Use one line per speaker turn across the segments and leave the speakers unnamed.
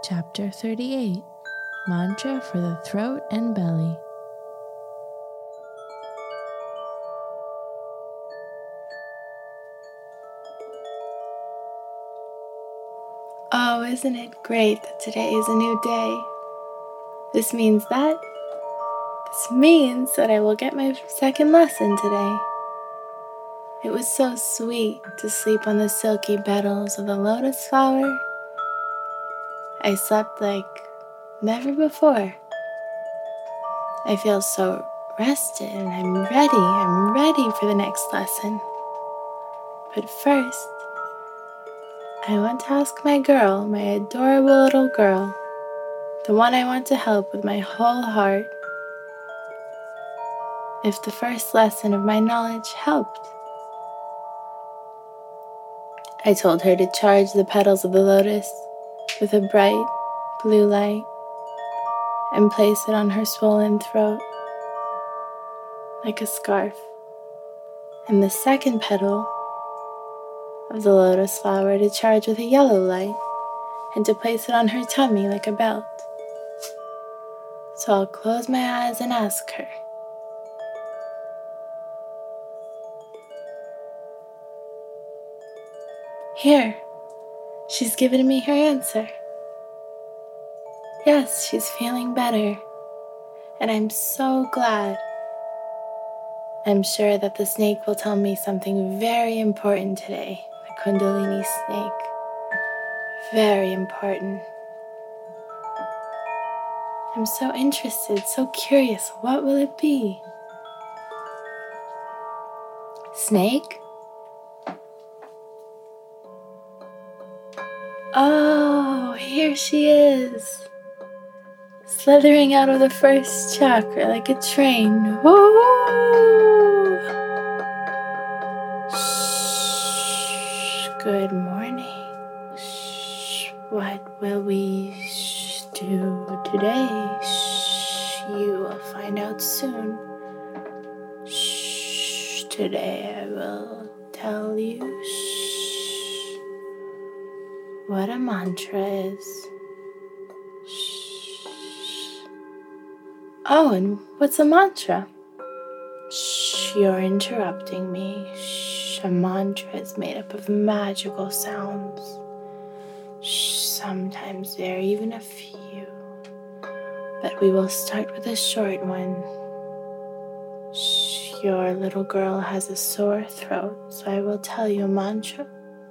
Chapter 38 Mantra for the Throat and Belly.
Oh, isn't it great that today is a new day? This means that I will get my second lesson today. It was so sweet to sleep on the silky petals of the lotus flower. I slept like never before. I feel so rested and I'm ready for the next lesson. But first, I want to ask my girl, my adorable little girl, the one I want to help with my whole heart, if the first lesson of my knowledge helped. I told her to charge the petals of the lotus with a bright blue light and place it on her swollen throat like a scarf, and the second petal of the lotus flower to charge with a yellow light and to place it on her tummy like a belt. So I'll close my eyes and ask her. Here, she's given me her answer. Yes, she's feeling better, and I'm so glad. I'm sure that the snake will tell me something very important today, the Kundalini snake. Very important. I'm so interested, so curious. What will it be? Snake? Oh, here she is. Slithering out of the first chakra like a train. Woo! Shh. Good morning. Shh. What will we do today? Shh. You will find out soon. Shh. Today I will tell you what a mantra is. Shh. Oh, and what's a mantra? Shh, you're interrupting me. Shh, a mantra is made up of magical sounds. Shh, sometimes there are even a few. But we will start with a short one. Shh, your little girl has a sore throat, so I will tell you a mantra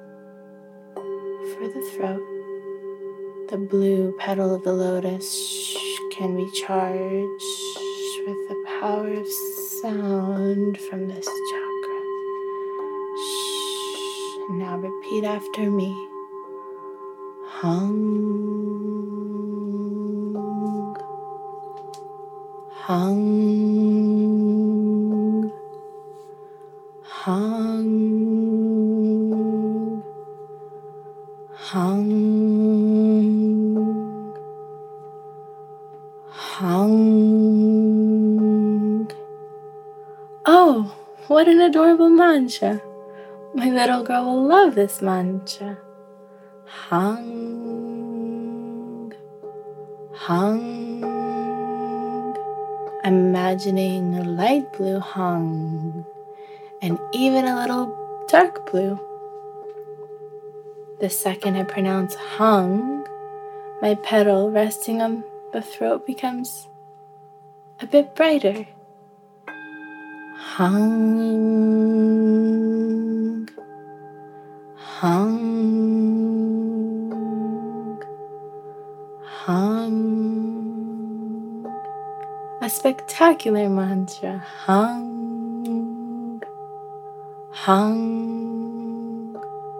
for the throat. The blue petal of the lotus can be charged with the power of sound from this chakra. Shh. Now repeat after me. Hung. Hung. Hung. Hung. Hung. Oh, what an adorable mantra. My little girl will love this mantra. Hung. Hung. I'm imagining a light blue hung and even a little dark blue. The second I pronounce hung, my petal resting on the throat becomes a bit brighter. Hung. Hung. Hung. A spectacular mantra. Hung. Hung.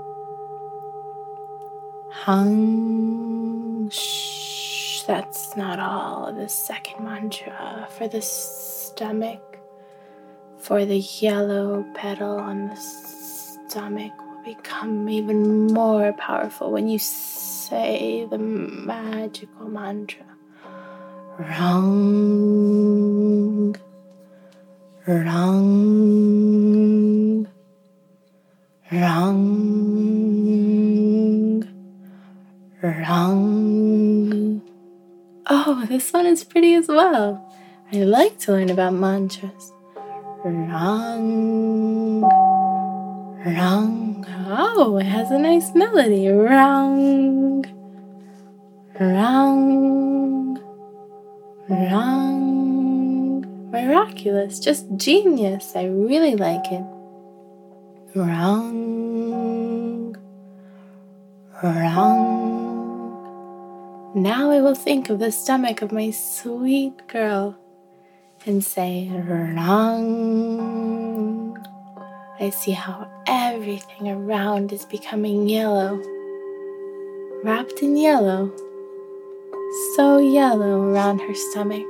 Hung. Shh, that's not all. The second mantra for the stomach, for the yellow petal on the stomach will become even more powerful when you say the magical mantra. Rung. Rung. Rung. Rung. Oh, this one is pretty as well. I like to learn about mantras. Rang, rang. Oh, it has a nice melody. Rang, rang, rang. Miraculous, just genius. I really like it. Rang, rang. Now I will think of the stomach of my sweet girl and say, rang. I see how everything around is becoming yellow, wrapped in yellow, so yellow around her stomach.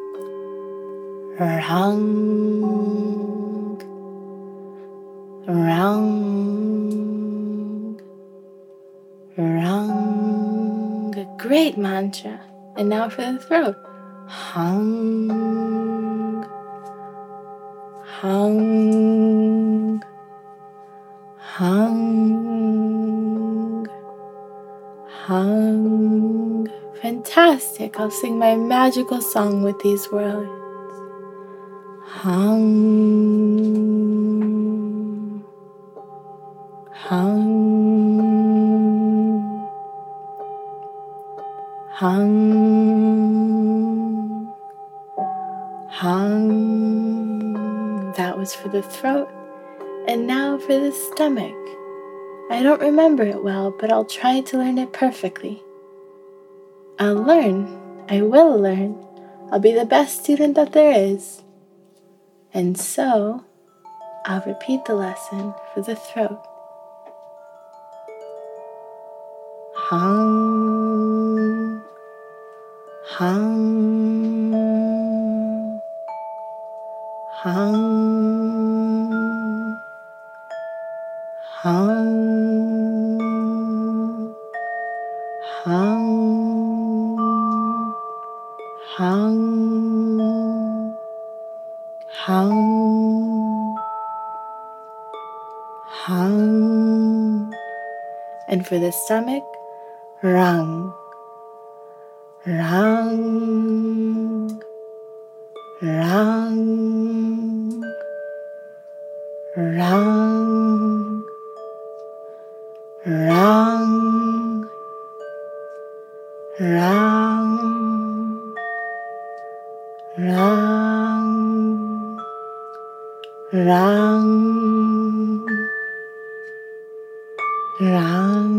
Rang, rang, rang. A great mantra. And now for the throat. Hung, hung, hung, hung. Fantastic. I'll sing my magical song with these words. Hung, hung, hung, hung. That was for the throat. And now for the stomach. I don't remember it well, but I'll try to learn it perfectly. I'll learn. I will learn. I'll be the best student that there is. And so, I'll repeat the lesson for the throat. Hung, hung, hung, hung, hung, hung, hung, hung. And for the stomach, rang, rang, rang, rang, rang, rang, rang, rang, rang.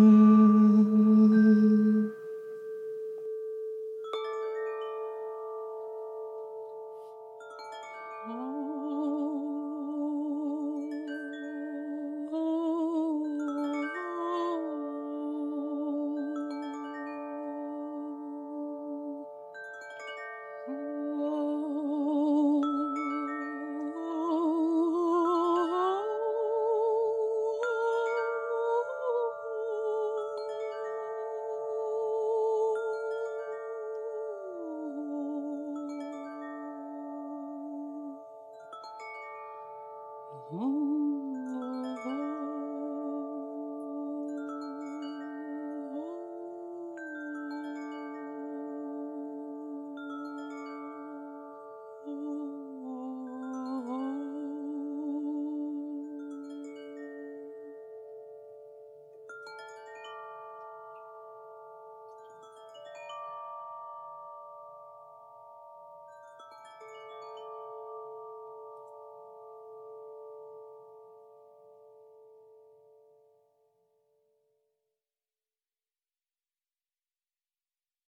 Oh.